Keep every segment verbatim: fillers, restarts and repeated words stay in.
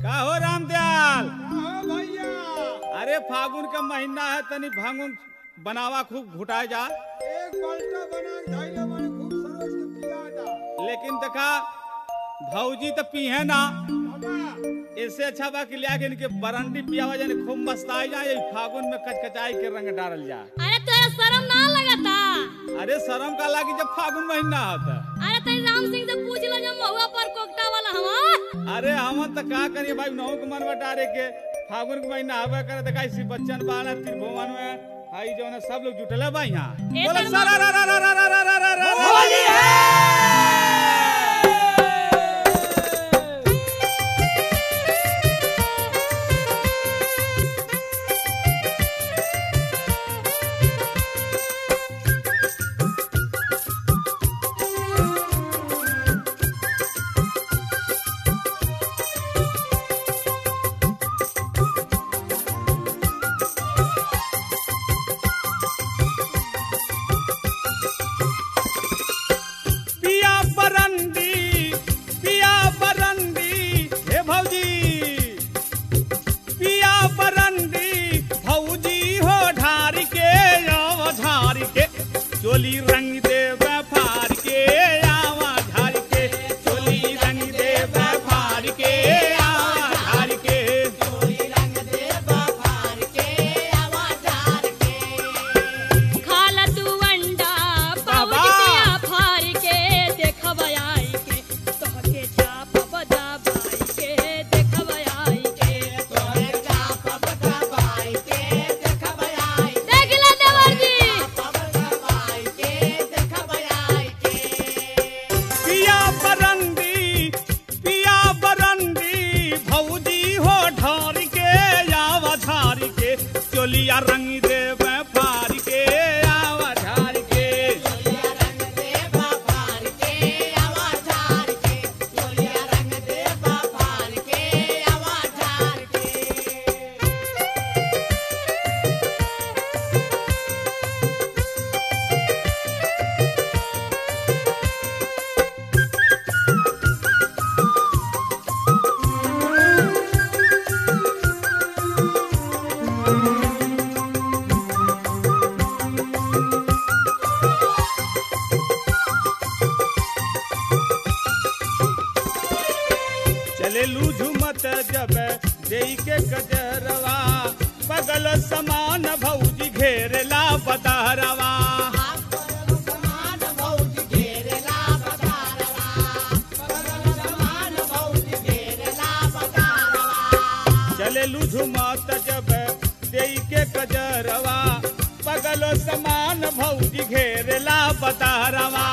का हो रामदयाल? हाँ भैया, अरे फागुन का महीना है, तनी भांग बनावा खूब घुटाए जा। एक बाल्टा बना के धइले बानी, खूब सरोज के पिया जा। लेकिन देखा भौजी तो पीहे ना, बाबा इससे अच्छा बा कि लिया के इनके बरंडी पियावा जाने खूब मस्ताई जाए, फागुन में कचकचाई के रंग डालल जा। अरे तेरा शर्म ना लगता? अरे शर्म का लागी जब फागुन महीना होता। अरे तेरी राम सिंह से पूछ लो, जब महुआ पर कोकटा वाला हवा। अरे हम तो का करिए भाई, नौ के मन बटारे के फागुन के महीना हवा करे देखा इसी बच्चन बाना त्रिभुवन में आई जो ना सब लोग जुटले बा यहाँ। ए बोलो तर सारा रा रा रा रा रा रा रा रा रा। होली है। पिया बरंडी पिया बरंडी हे भौजी, पिया बरंडी भौजी हो ढारी के आवा झारी के चोली रंग दे फार के आवा झारी के चोली रंग दे फार के आवा झारी के खाला तू अंडा बाबा। पाउच पिया फार के देखब आई के तोहके चाप बदाबाई के देखब आई के देख ले देवर जी। पिया बरंडी पिया बरंडी भौजी हो ढारी के आवा झारी के चोलिया रंग दे फार के आवा झारी के चले लूझू मत जब देई के कजरवा बगल समान भौजी घेरला बदहरवा चले लूझू मत जब देई के कजरवा बगल समान भौजी घेरला बदहरवा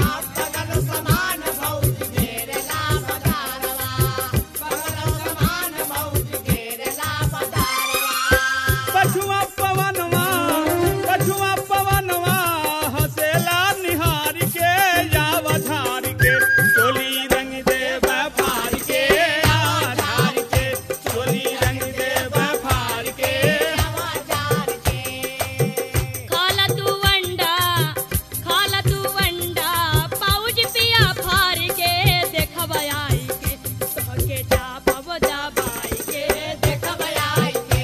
पछुआ पवनवा पछुआ पवनवा हसेला निहारी के यावा झारी के चोली रंग दे फार के आवा झारी के चोली रंग दे फार के खाला तू अंडा खाला तू अंडा पाउच पिया फार के देखब आई के तोहके चाप बदाबाई के देखब आई के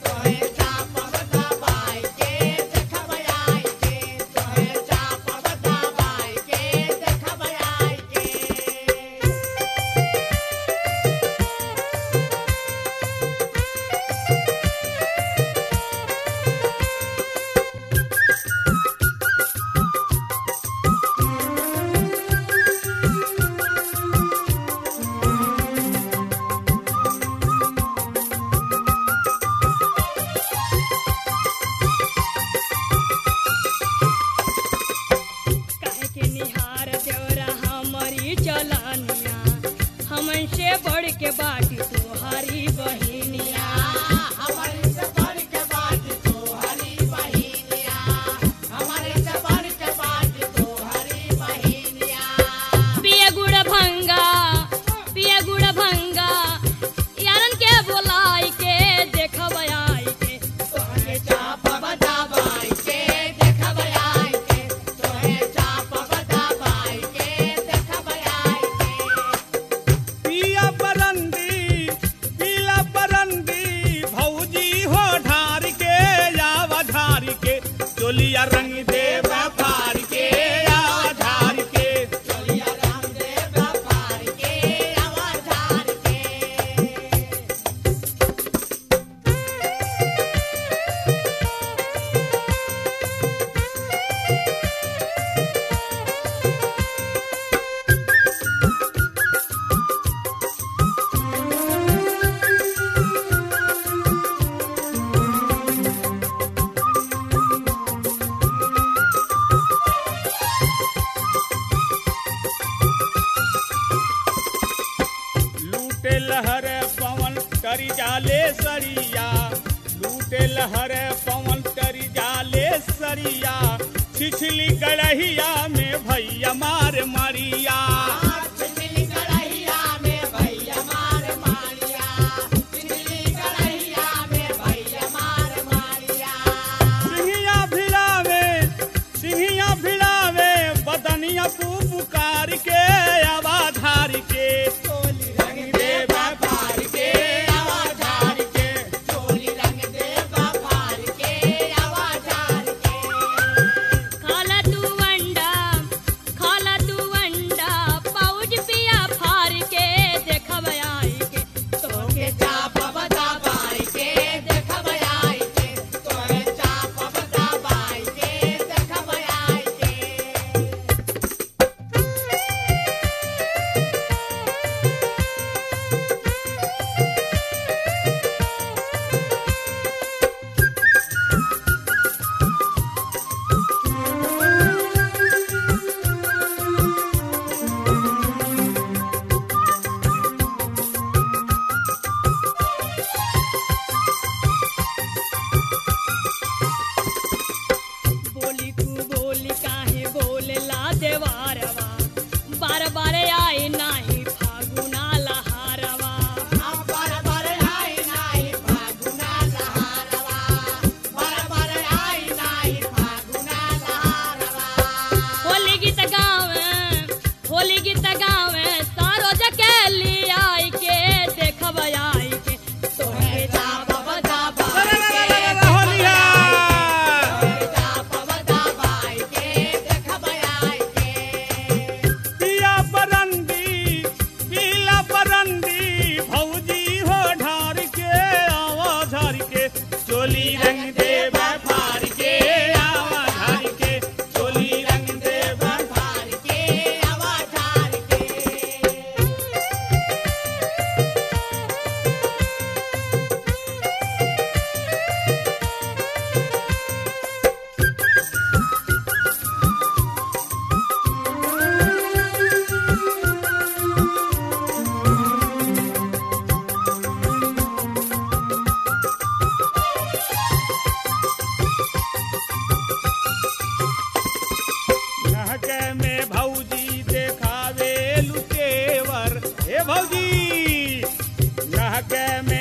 काहे के निहार देवरा हमारी चलनिया हमन से बढ़ के बाटी तुम्हारी बहिनिया पिया गुड़ भंगा पिया गुड़ भंगा यारन के बोलाई के देखब आई के तोहके चाप बदाबाई के देखब आई के पिया बरंडी लहर पवन तरी जाले सरिया लूटे लहर पवन तरी जाले सरिया छिछली गड़हिया में भैया मार मारिया सिंहिया भिड़ावे सिंहिया भिड़ावे बदनिया तू पुकार के आवाज हार के रंग दे व्यापार के आवाज हार के खाला तू अंडा खाला तू अंडा पाउज पिया फार के देखब आई के तोके चाप बता बाई के देखब आई के तोके चाप बता बाई के देखब आई के बोली तू बोली काहे बोलेला देवारवा बार बार आई नाही फागुना लहारवा बार बार आई नाही फागुना लहारवा बार बार आई नाही फागुना लहारवा होली गीत गावे होली गीत गावे सारो जकेली आई के देखब आई के तोहे जाब बता बाई के होलिया पिया बरंदी पीला बरंदी भौजी हो ढार के आवाज हार के चोली रंग दे व्यापार के आवाज हार के चोली रंग दे व्यापार के आवाज हार के नहके में भौजी देखावे लुटेवर हे भौजी नहके में